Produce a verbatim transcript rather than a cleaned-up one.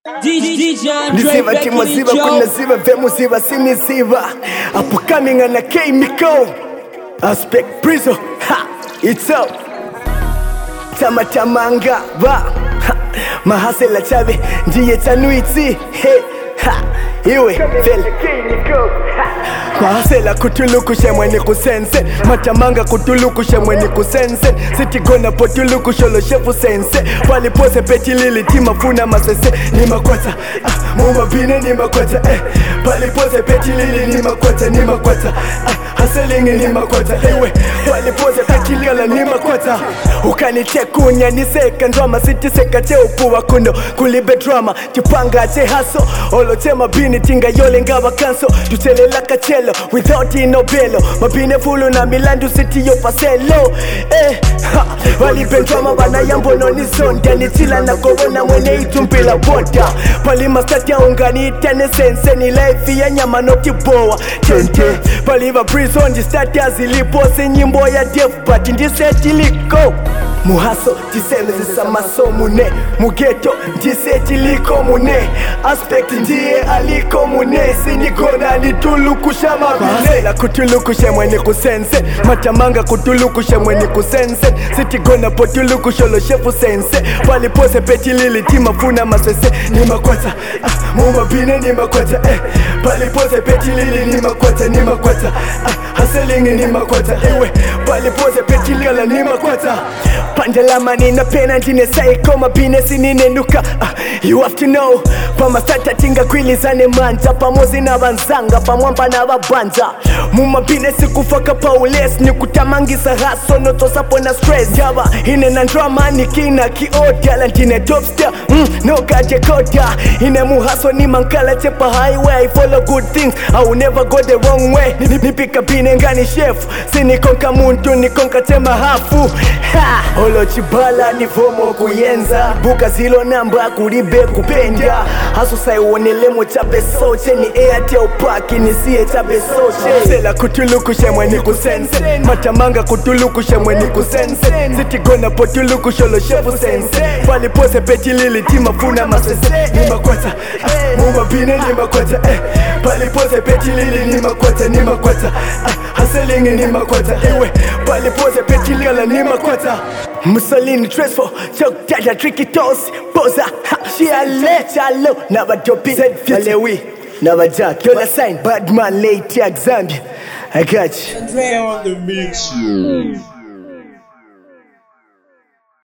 Nisiva timaziva kuna ziva vemu ziva sini ziva upcoming and a chemical aspect prison ha it's up tama tamanga ba mahasela chabe ndiye tanuiti he ha iwe vel mahasela kutulukushe mweni kusense matamanga kutulukushe mweni kusense sitigona potulukusholo shefu sense walipose peti lili tima funa masese ni makwata ah, mumabine ni makwata eh walipose peti lili ni makwata ni makwata ah, haselingi ni makwata ewe walipose peti lili ni makwata ukanitekunya niseka ndrama sitiseka che upuwa kuno kulibe drama tipanga che haso olo che mabini tinga yole ngaba kanso tutelela kachelo without inobelo mabine fulu na milandu city yo paselo eh ha walibe drama bana yambo no ni sonda nitila na kobona mwene itumpila boda pali mastati ya ungani tene sense ni life ya nyama no kiboa tente pali va prison di stati ya zilipo se nyimbo ya def but ndi seti liko muhaso tiseme za masomo ne mugeto ndiseti liko mune aspect ndiye aliko mune sinigona nitulukusha mabile la kutulukusha mweni kusense matamanga kutulukusha mweni kusense sitigona potulukusholo shefu sense walipose peti lili tima funa masese ni makwata ah, mumabine ni makwata eh walipose peti lili ni makwata ni makwata ah, haselingi ni makwata ewe walipose peti lili ni makwata Pandela mani na pena njine saiko mabine sinine nuka uh, You have to know Pama stata tinga kwili zane manja Pamozi na banzanga pamwamba na babanja Mumabine sikufaka paules ni kutamangisa haso Noto sapo na stress Java ine na drama ni kina kiodia Lantine topstar mm, no gaje kodia Ine muhaso ni mankala chepa highway Follow good things I will never go the wrong way Nipika bine ngani chef Sini konka muntu ni konka tema hafu Ha Olo chibala ni fomo kuyenza Buka zilo namba kuribe kupenda Hasu sai uonelemo chape soche Ni Airtel paki ni siye chape soche Sela kutulukushe mweni kusense Matamanga kutulukushe mweni kusense Sitigona potulukusholo shefu sense Walipose peti lili tima funa masese Ni makwata ah, mumabine ni makwata eh Walipose peti lili ni makwata ni makwata ah, haselingi ni makwata ewe Walipose peti lili ni makwata Mussolini transfer, choke dada tricky toes, posa, ha, she a let chalo, never drop it, said Alewi, never jack, you're the sign, bad man late, Zambia, I got you. Play on the mix.